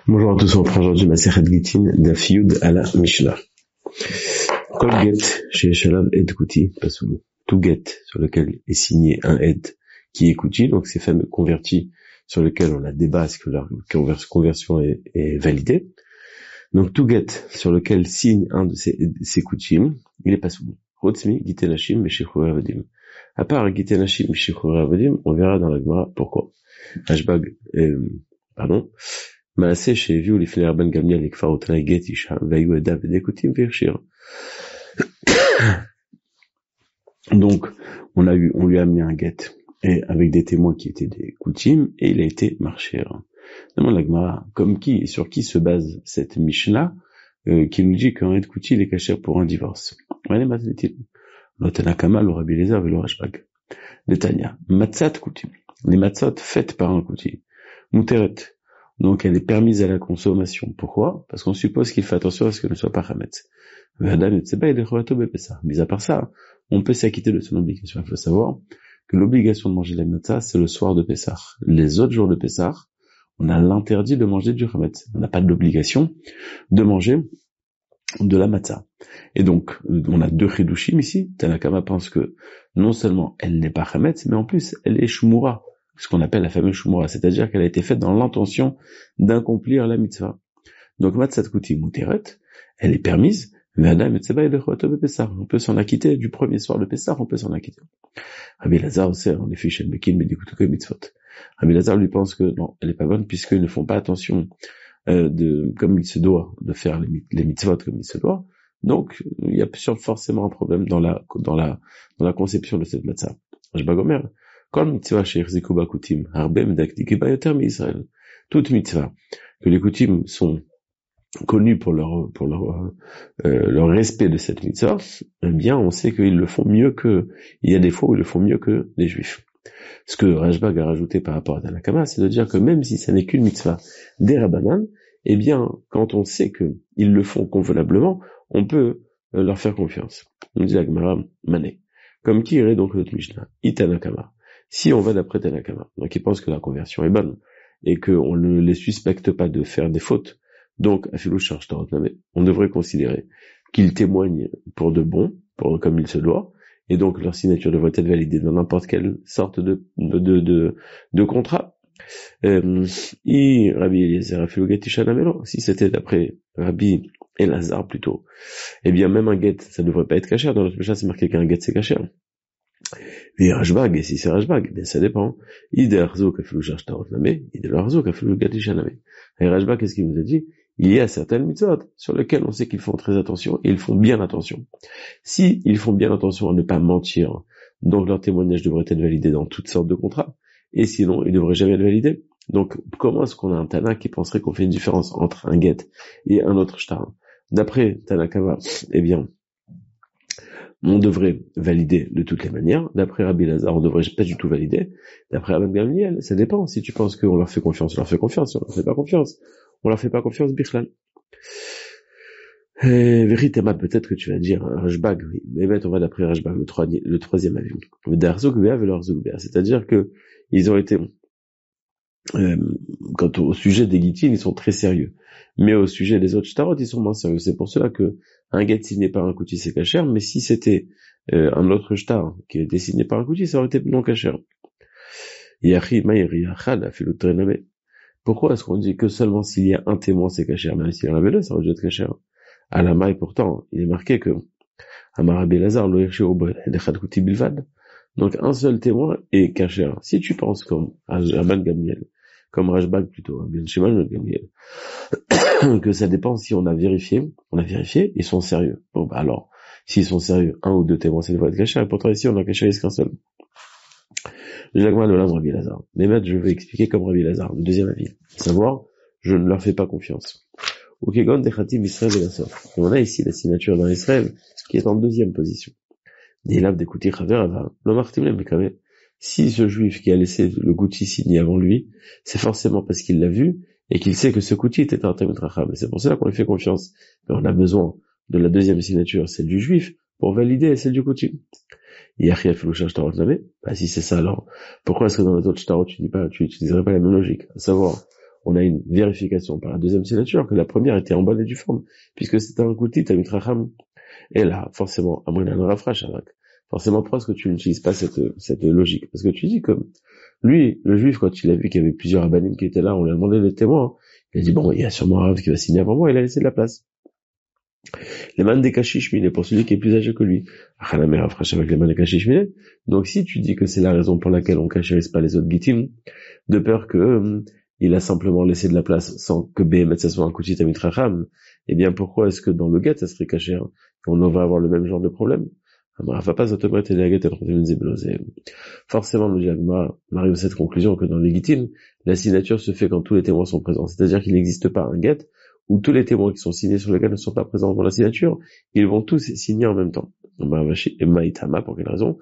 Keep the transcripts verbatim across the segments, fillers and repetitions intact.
Bonjour à tous, on reprend aujourd'hui Masechet Gittin Daf Yud à la Mishnah. Kol get chez Shalav Ed Kuti Pasoul. Tout get sur lequel est signé un Ed qui est Kuti, donc ces fameux convertis sur lesquels on a débat est-ce que leur conversion est, est validée. Donc tout get sur lequel signe un de ces, ces Kutim, il est Pasoul. Rotzmi Gitenashim Meshechur Avadim. À part Gitenashim Meshechur Avadim, on verra dans la Gemara pourquoi. Hashbag, euh, pardon. Maaseh sheviu lifnei Rabban Gamliel lekfar otnai get isha vayu edav v'dekutim v'yirshir. Donc, on a eu, on lui a amené un get et avec des témoins qui étaient des kutim et il a été marchir. Demande la Gemara, comme qui, sur qui se base cette Mishnah euh, qui nous dit qu'un et kuti il est caché pour un divorce. Allez, matzatil. L'otanakama, le Rabbi Eliezer et le Rashbag. Netanya, matzat kutim. Les matzot faites par un kuti. Muteret. Donc, elle est permise à la consommation. Pourquoi? Parce qu'on suppose qu'il fait attention à ce qu'elle ne soit pas chametz. Mais à part ça, on peut s'acquitter de son obligation. Il faut savoir que l'obligation de manger la matzah, c'est le soir de Pessah. Les autres jours de Pessah, on a l'interdit de manger du chametz. On n'a pas l'obligation de manger de la matzah. Et donc, on a deux chidushim ici. Tanakama pense que non seulement elle n'est pas chametz, mais en plus, elle est shmura. Ce qu'on appelle la fameuse shumura, c'est-à-dire qu'elle a été faite dans l'intention d'accomplir la mitzvah. Donc, matzat kuti muteret, elle est permise, on peut s'en acquitter du premier soir de Pessah, on peut s'en acquitter. Rabbi Lazar aussi, en effet, chez Bekin, mais d'écouter mitzvot. Rabbi Lazar lui pense que non, elle est pas bonne puisqu'ils ne font pas attention euh, de, comme il se doit, de faire les, les mitzvot comme il se doit. Donc, il y a forcément un problème dans la, dans la, dans la conception de cette matzah. Je bagomer. Toute mitzvah que les kutim sont connus pour leur pour leur euh, leur respect de cette mitzvah, eh bien on sait qu'ils le font mieux que il y a des fois où ils le font mieux que les juifs. Ce que Rashbag a rajouté par rapport à Tanakama, c'est de dire que même si ça n'est qu'une mitzvah des Rabbanan, eh bien quand on sait que ils le font convenablement, on peut euh, leur faire confiance. On dit la Gemara Mané. Comme qui irait donc notre Mishnah Itanakama. Si on va d'après Tanakama, donc il pense que la conversion est bonne, et qu'on ne les suspecte pas de faire des fautes, donc, on devrait considérer qu'ils témoignent pour de bon, pour, comme il se doit, et donc leur signature devrait être validée dans n'importe quelle sorte de, de, de, de, de contrat. Euh, si c'était d'après Rabbi Elazar plutôt, eh bien même un get, ça ne devrait pas être caché. Dans notre Mishnah, c'est marqué qu'un get c'est caché. Et Rashbag, et si c'est Rashbag, bien ça dépend. Et Rashbag, qu'est-ce qu'il nous a dit? Il y a certaines mitzvot sur lesquelles on sait qu'ils font très attention, et ils font bien attention. Si ils font bien attention à ne pas mentir, donc leur témoignage devrait être validé dans toutes sortes de contrats, et sinon, il ne devrait jamais être validé. Donc, comment est-ce qu'on a un Tana qui penserait qu'on fait une différence entre un get et un autre shtar? D'après Tanakama, eh bien, on devrait valider de toutes les manières. D'après Rabbi Lazar, on devrait pas du tout valider. D'après Rabban Gamliel, ça dépend. Si tu penses qu'on leur fait confiance, on leur fait confiance. Si on leur fait pas confiance, on leur fait pas confiance, Bichlal. Véritable, peut-être que tu vas dire, Rashbag, oui. Mais ben, on va d'après Rashbag, le, troisième, le troisième avis. C'est-à-dire que ils ont été, euh, quant au sujet des Gittin, ils sont très sérieux. Mais au sujet des autres shtarot, ils sont moins sérieux. C'est pour cela que un get signé par un kuti, c'est kasher, mais si c'était euh, un autre shtar qui était signé par un kuti, ça aurait été non kasher. Pourquoi est-ce qu'on dit que seulement s'il y a un témoin, c'est kasher, même s'il y en avait deux, ça aurait dû être kasher? À la maille, pourtant, il est marqué que Amarabi Lazar, donc un seul témoin est kasher. Si tu penses comme Rabban Gamliel, comme Rashbag plutôt, bien Shimon Gamliel, que ça dépend si on a vérifié, on a vérifié, ils sont sérieux. Bon, bah alors, s'ils sont sérieux, un ou deux témoins, ça devrait être caché, et pourtant ici, on a caché qu'un seul. Le Jacquemin de l'âme Rabbi Lazar. Mais maintenant, je vais expliquer comme Rabbi Lazar, le deuxième avis. Savoir, je ne leur fais pas confiance. Au Kegon Dechatim Israël et la Sof. On a ici la signature d'un Israël, qui est en deuxième position. Des laves d'écouter Chaver Ava. L'Omartim mais quand même. Si ce juif qui a laissé le Gouti signé avant lui, c'est forcément parce qu'il l'a vu, et qu'il sait que ce Gouti était un Talmid Racham. Et c'est pour cela qu'on lui fait confiance. Mais on a besoin de la deuxième signature, celle du juif, pour valider celle du Gouti. Bah, si c'est ça, alors, pourquoi est-ce que dans les autres shtarot, tu dis pas, tu utiliserais pas la même logique? À savoir, on a une vérification par la deuxième signature que la première était en bonne et due forme, puisque c'était un kouti, Talmid Chacham. Et là, forcément, à moins d'un rafraîche, forcément, pourquoi est-ce que tu n'utilises pas cette, cette logique? Parce que tu dis que lui, le juif, quand il a vu qu'il y avait plusieurs abanim qui étaient là, on lui a demandé des témoins, il a dit, bon, il y a sûrement un Rav qui va signer avant moi, il a laissé de la place. Les man des kashish miné, pour celui qui est plus âgé que lui. Achanamé rafraîche avec les man des kashish miné. Donc si tu dis que c'est la raison pour laquelle on cacherise pas les autres gitim, de peur que, euh, il a simplement laissé de la place sans que B M ça soit un kouti Talmid Chacham, eh bien pourquoi est-ce que dans le guet ça serait caché, hein? On va avoir le même genre de problème? Forcément, nous dit Agma, on arrive à cette conclusion que dans les guitines, la signature se fait quand tous les témoins sont présents. C'est-à-dire qu'il n'existe pas un guet où tous les témoins qui sont signés sur le guet ne sont pas présents dans la signature, ils vont tous signer en même temps. Pour quelle raison?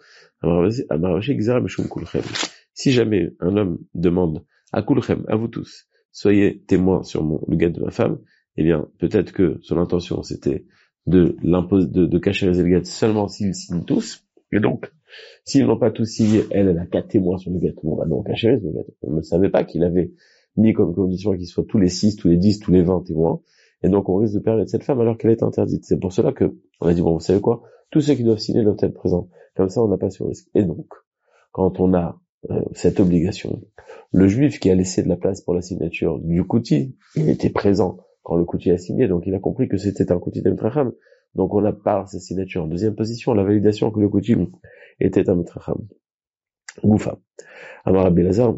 Si jamais un homme demande à Kulchem, à vous tous, soyez témoins sur mon, le guet de ma femme, eh bien, peut-être que son intention c'était de l'imposer, de, de cacher les guet seulement s'ils signent tous, et donc, s'ils n'ont pas tous signé, elle, elle a quatre témoins sur le guet, on va donc cacher les guet. On ne savait pas qu'il avait mis comme condition qu'ils soient tous les six, tous les dix, tous les vingt témoins, et donc on risque de perdre cette femme alors qu'elle est interdite. C'est pour cela que, on a dit, bon, vous savez quoi, tous ceux qui doivent signer doivent être présents. Comme ça, on n'a pas ce risque. Et donc, quand on a euh, cette obligation, le juif qui a laissé de la place pour la signature du kouti, il était présent quand le kouti a signé, donc il a compris que c'était un kouti Talmid Chacham. Donc on a par sa signature en deuxième position la validation que le kouti était un Talmid Chacham. Goufa. Amar Rabbi Elazar,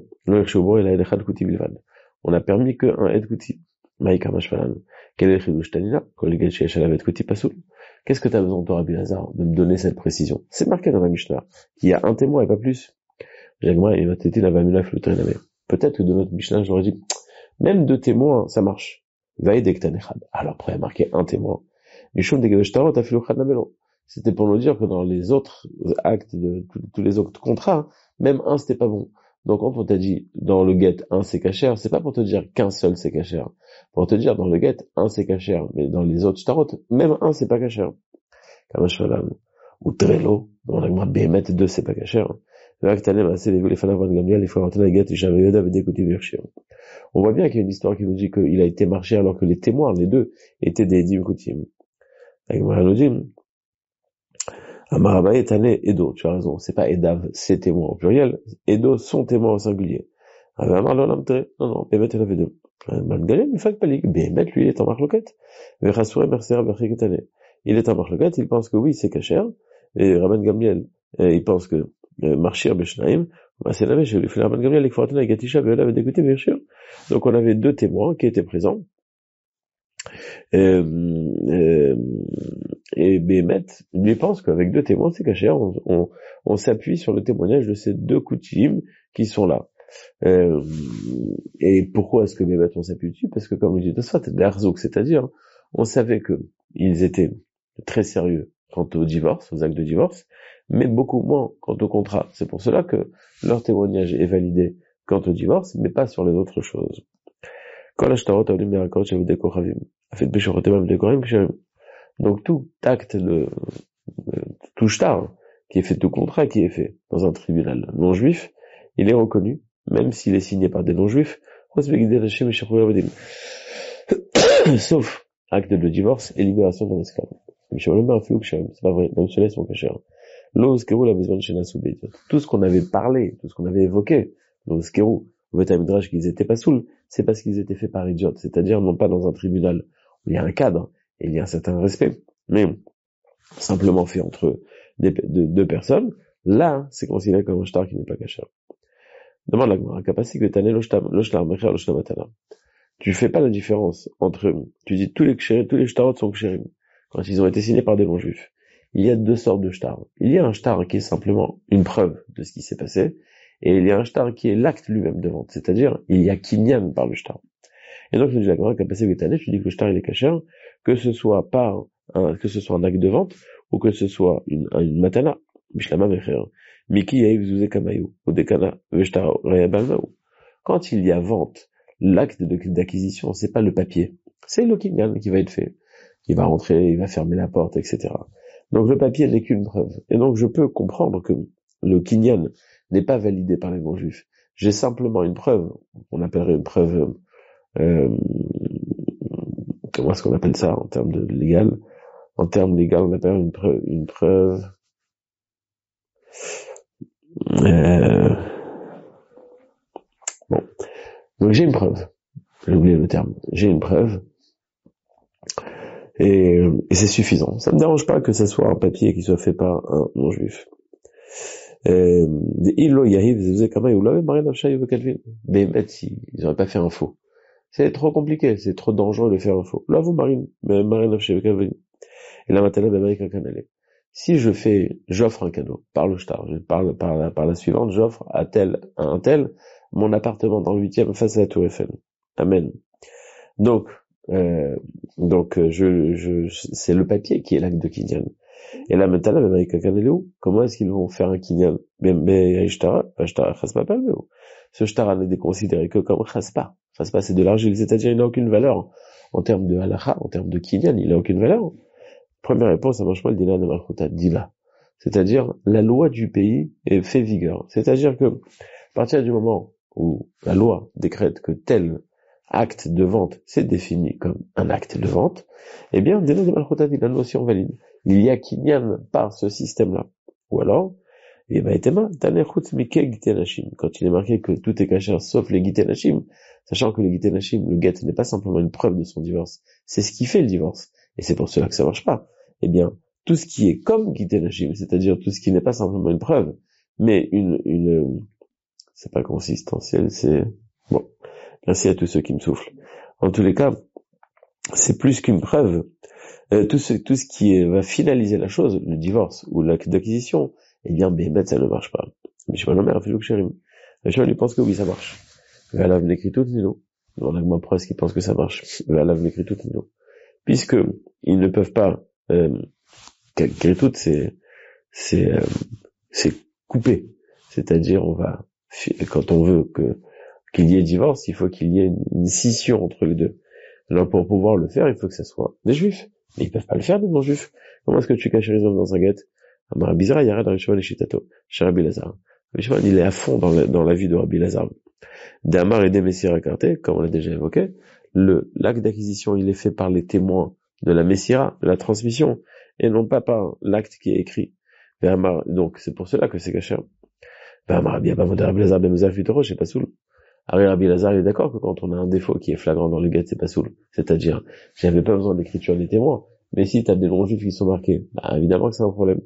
on a permis qu'un Ed Kouti. Maïka Mashvalan. Quel est le chidouche Tanina? Qu'est-ce que tu as besoin, toi, Rabbi Elazar, de me donner cette précision? C'est marqué dans la Mishnah qu'il y a un témoin et pas plus. Peut-être que de notre Mishnah, j'aurais dit, même deux témoins, ça marche. Alors après, il y a marqué un témoin. C'était pour nous dire que dans les autres actes de tous les autres contrats, même un c'était pas bon. Donc quand on t'a dit dans le get un c'est cachère, c'est pas pour te dire qu'un seul c'est cachère. Pour te dire dans le get un c'est cachère, mais dans les autres shtarot, même un c'est pas cachère. Ou Trello, dans la Bémet deux c'est pas cachère. On voit bien qu'il y a une histoire qui nous dit qu'il a été marché alors que les témoins, les deux, étaient des Edim Koutim. Amaraba est allé Edo, tu as raison, c'est pas Edav, c'est témoin au pluriel, Edo sont témoins au singulier. Amar l'olam tre, non, non, Bémet il avait deux. Malgré le fait palik, Bémet lui il est en marloquette. Verassoure mercer berchiketane. Il est en marloquette, il pense que oui, c'est cachère, et Rabban Gamliel, il pense que Marchir Beshnaim, c'est la même, je lui fais Rabban Gamliel, il faut attendre Gatisha, Béla avait d'écouter Marchir. Donc on avait deux témoins qui étaient présents. Euh, euh, et Bémet, lui pense qu'avec deux témoins, c'est caché, on, on, on s'appuie sur le témoignage de ces deux coutumes qui sont là. Euh, et pourquoi est-ce que Bémet on s'appuie dessus? Parce que comme on dit de soit l'Arzouk, c'est-à-dire, on savait que ils étaient très sérieux quant au divorce, aux actes de divorce, mais beaucoup moins quant au contrat. C'est pour cela que leur témoignage est validé quant au divorce, mais pas sur les autres choses. Donc tout acte de, de tout shtar qui est fait, tout contrat qui est fait dans un tribunal non juif, il est reconnu, même s'il est signé par des non juifs, sauf acte de divorce et libération d'un esclave. C'est pas vrai, même ceux-là sont cachés. Tout ce qu'on avait parlé, tout ce qu'on avait évoqué, l'oskeru, au Beth Midrash qu'ils étaient pas saouls, c'est parce qu'ils étaient faits par idiotes, c'est-à-dire non pas dans un tribunal où il y a un cadre et il y a un certain respect, mais simplement fait entre des, de, deux personnes. Là, c'est considéré comme un shtar qui n'est pas caché. Demande la Gemara, capacité de taner l'oshtar mecher l'oshtamatana. Tu fais pas la différence entre, tu dis tous les kshérim, tous les shtarot sont kshérim quand ils ont été signés par des non-juifs. Il y a deux sortes de shtar. Il y a un shtar qui est simplement une preuve de ce qui s'est passé, et il y a un shtar qui est l'acte lui-même de vente, c'est-à-dire il y a kinyan par le shtar. Et donc, je dis la Gemara, capacité de taner, tu dis que le shtar il est caché, que ce soit par un, que ce soit un acte de vente, ou que ce soit une, une matana, bishlama mecher, miki yaïv zouze kamayou, ou dekana, veshtar reyabalmaou. Quand il y a vente, l'acte d'acquisition, c'est pas le papier, c'est le kinyan qui va être fait. Il va rentrer, il va fermer la porte, et cetera. Donc le papier n'est qu'une preuve. Et donc je peux comprendre que le kinyan n'est pas validé par les non-juifs. J'ai simplement une preuve, on appellerait une preuve euh, comment est-ce qu'on appelle ça en termes de légal? En termes légal, on appelle une preuve, une preuve, euh, bon. Donc j'ai une preuve. J'ai oublié le terme. J'ai une preuve. Et, et c'est suffisant. Ça me dérange pas que ce soit un papier qui soit fait par un non-juif. Euh, ils n'auraient pas fait un faux. C'est trop compliqué, c'est trop dangereux de faire un faux. Là, vous marine, mais marine et là, maintenant, l'Amérique canalé. Si je fais, j'offre un cadeau par le shtar, je parle par la, par la suivante, j'offre à tel, à un tel, mon appartement dans le huitième face à la Tour Eiffel. Amen. Donc, euh, donc, je, je, c'est le papier qui est l'acte de Kinyan. Et là, maintenant, l'Amérique canalé, comment est-ce qu'ils vont faire un Kinyan? Mais, mais, shtara, shtara, chaspa pas, mais ce shtar n'est considéré que comme chaspa. Chaspa, c'est de l'argile, c'est-à-dire, il n'a aucune valeur. En termes de halakha, en termes de Kinyan, il n'a aucune valeur. Première réponse, ça marche pas le dina de Malchuta, diva. C'est-à-dire, la loi du pays est fait vigueur. C'est-à-dire que, à partir du moment où la loi décrète que tel acte de vente s'est défini comme un acte de vente, eh bien, dina de Malchuta, la notion valide. Il y a kinyan par ce système-là. Ou alors, eh ben, etema, tanechutz mikeh gitenashim. Quand il est marqué que tout est caché sauf les gitenashim, sachant que les gitenashim, le get n'est pas simplement une preuve de son divorce, c'est ce qui fait le divorce. Et c'est pour cela que ça marche pas. Eh bien, tout ce qui est comme gitenashim, c'est-à-dire tout ce qui n'est pas simplement une preuve, mais une, une, c'est pas consistentiel, c'est, bon. Merci à tous ceux qui me soufflent. En tous les cas, c'est plus qu'une preuve. Euh, tout ce, tout ce qui est, va finaliser la chose, le divorce ou l'acte d'acquisition, eh bien, Béhémet, ça ne marche pas. Mais je sais pas, non, mais Rafilouk Chérim. Je lui pense que oui, ça marche. Valav n'écrit tout, Nino. On a ma presse qui pense que ça marche. Valav n'écrit tout, Nino. Puisque, ils ne peuvent pas, euh, tout, c'est, c'est, euh, c'est coupé. C'est-à-dire, on va, quand on veut que, qu'il y ait divorce, il faut qu'il y ait une, une scission entre les deux. Alors, pour pouvoir le faire, il faut que ça soit des juifs. Mais ils peuvent pas le faire, des non-juifs. Comment est-ce que tu caches les hommes dans un guet? Amar Bizarre, il y a rien dans Rishon et Shitato. Chez Rabbi Lazar. Rishon, il est à fond dans la, dans la vie de Rabbi Lazar. D'Amar et des Messira Karté, comme on l'a déjà évoqué, le, l'acte d'acquisition, il est fait par les témoins de la Messira, de la transmission, et non pas par l'acte qui est écrit. D'Amar, donc, c'est pour cela que c'est caché. D'Amar, Rabbi Abba, Rabbi Lazar, ben Mozart, Futoro, c'est pas soul. Alors, Rabbi Lazar, il est d'accord que quand on a un défaut qui est flagrant dans le guet, c'est pas soul. C'est-à-dire, j'avais pas besoin d'écriture des témoins. Mais si t'as des non-juifs qui sont marqués, bah, évidemment que c'est un problème.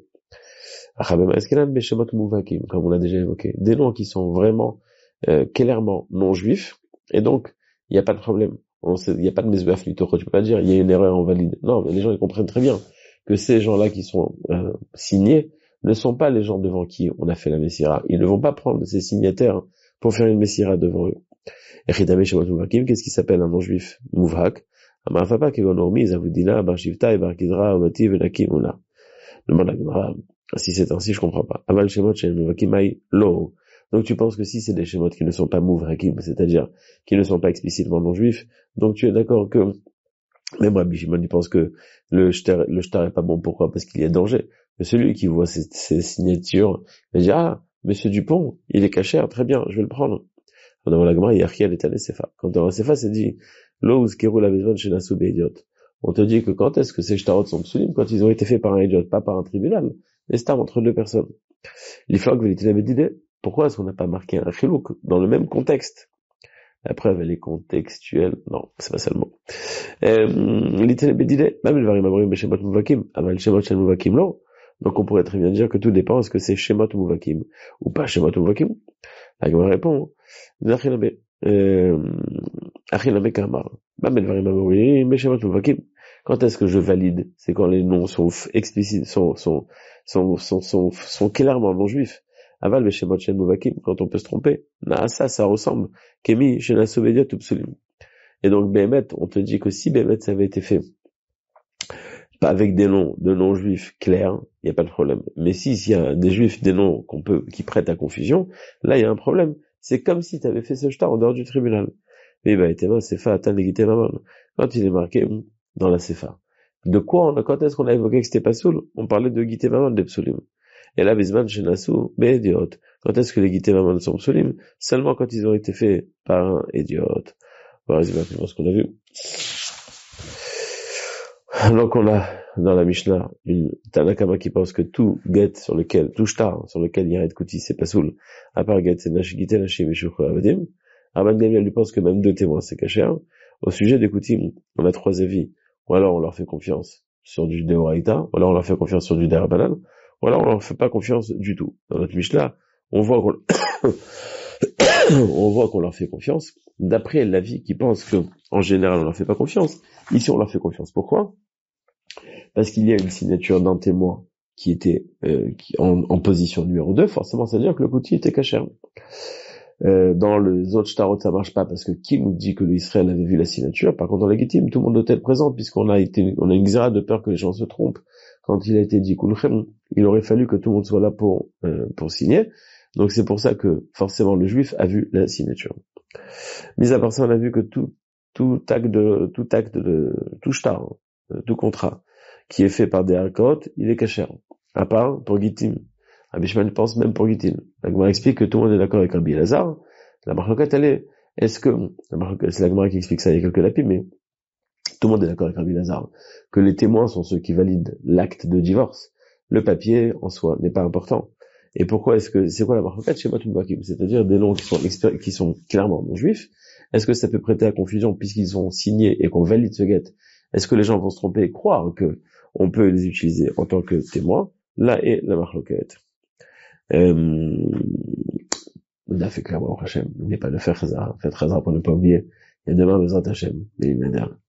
Comme on l'a déjà évoqué, des noms qui sont vraiment euh, clairement non-juifs, et donc il n'y a pas de problème. Il n'y a pas de mesbef litoro. Tu peux pas dire il y a une erreur en valide. Non, mais les gens ils comprennent très bien que ces gens-là qui sont euh, signés ne sont pas les gens devant qui on a fait la messira. Ils ne vont pas prendre ces signataires pour faire une messira devant eux. Et qu'est-ce qui s'appelle un non-juif mouvhak? Amafapa kegonormi zavudina barshivta et barkidra omati venakimuna. Demande la Gemara. Si c'est ainsi, je comprends pas. Aval shemot shem muvakimai lo. Donc tu penses que si c'est des shemot qui ne sont pas mouvhakim, c'est-à-dire qui ne sont pas explicitement non-juifs, donc tu es d'accord que même Rabbi Shimon il pense que le shtar, le shtar est pas bon. Pourquoi? Parce qu'il y a danger. Mais celui qui voit ces, ces signatures, il va dire ah, Monsieur Dupont, il est caché, très bien, je vais le prendre. Dans la Gemara, il y a rien l'état sefa. Quand dans la sefa, c'est dit lo uzkeru la bezvan chez nasu beidiot. On te dit que quand est-ce que ces shtarot sont psulim? Quand ils ont été faits par un idiot, pas par un tribunal. Mais c'est entre deux personnes. L'iflog veut avait d'idée. Pourquoi est-ce qu'on n'a pas marqué un chilouk dans le même contexte? La preuve, elle est contextuelle. Non, c'est pas ça le mot. Donc on pourrait très bien dire que tout dépend est-ce que c'est shemot muvakim ou pas shemot muvakim. La Gemara répond quand est-ce que je valide? C'est quand les noms sont explicites, sont, sont, sont, sont, sont, sont clairement non-juifs. Aval, mais chez Motchen Mouvakim, quand on peut se tromper. Na, ça, ça ressemble. Kemi, chez la Sovédia, tout psulim. Et donc, Béhémet, on te dit que si Béhémet, ça avait été fait, pas avec des noms de non-juifs clairs, il n'y a pas de problème. Mais si, s'il y a des juifs, des noms qu'on peut, qui prêtent à confusion, là, il y a un problème. C'est comme si tu avais fait ce shtar en dehors du tribunal. Mais bah, Tema, Sefa, Atan, Legité, Maman. Quand il est marqué dans la Sefa. De quoi on a, quand est-ce qu'on a évoqué que c'était pas soul? On parlait de Gité, Maman, des psulim. Et là, Bisman, chez Nassou, mais idiote. Quand est-ce que les Gité, Maman sont psulim? Seulement quand ils ont été faits par un idiote. On va résumer rapidement ce qu'on a vu. Donc on a dans la Mishnah une Tanakama qui pense que tout get sur lequel, tout shtar sur lequel il y a Kouti, c'est pas soul, à part get, c'est Nashigite, Nashim, Meshukha, Avadim. Rabban Gamliel lui pense que même deux témoins, c'est caché. Au sujet des Koutim, on a trois avis. Ou alors on leur fait confiance sur du Deoraita, ou alors on leur fait confiance sur du Derabanan, ou alors on leur fait pas confiance du tout. Dans notre Mishnah, on voit qu'on, on voit qu'on leur fait confiance. D'après l'avis qui pense que, en général, on leur fait pas confiance. Ici, on leur fait confiance. Pourquoi? Parce qu'il y a une signature d'un témoin qui était euh, qui, en, en position numéro deux, forcément, ça veut dire que le Kouti était caché. Euh, dans les autres shtarot, ça marche pas parce que qui nous dit que l'Israël avait vu la signature? Par contre, dans la Gittim, tout le monde doit être présent puisqu'on a été, on a une xéra de peur que les gens se trompent. Quand il a été dit Kulchem, il aurait fallu que tout le monde soit là pour euh, pour signer. Donc c'est pour ça que forcément le juif a vu la signature. Mis à part ça, on a vu que tout tout acte de tout acte de tout shtar, tout contrat qui est fait par des hakot, il est caché. À part pour Gittim. Rabbi Shimon pense même pour Gittin. La Gemara explique que tout le monde est d'accord avec Rabbi Elazar. La marloquette, elle est, est-ce que, c'est la Gemara qui explique ça, il y a quelques lapis, mais tout le monde est d'accord avec Rabbi Elazar, que les témoins sont ceux qui valident l'acte de divorce. Le papier, en soi, n'est pas important. Et pourquoi est-ce que, c'est quoi la marloquette chez Matumbakim? C'est-à-dire des noms qui sont expéri- qui sont clairement non juifs. Est-ce que ça peut prêter à confusion puisqu'ils sont signés et qu'on valide ce get? Est-ce que les gens vont se tromper et croire que on peut les utiliser en tant que témoins? Là est la marloquette. Euh, on a fait clairement Hachem, n'oubliez pas de faire Chazara, faites Chazara pour ne pas oublier, il y a demain besoin d'Hachem, mais il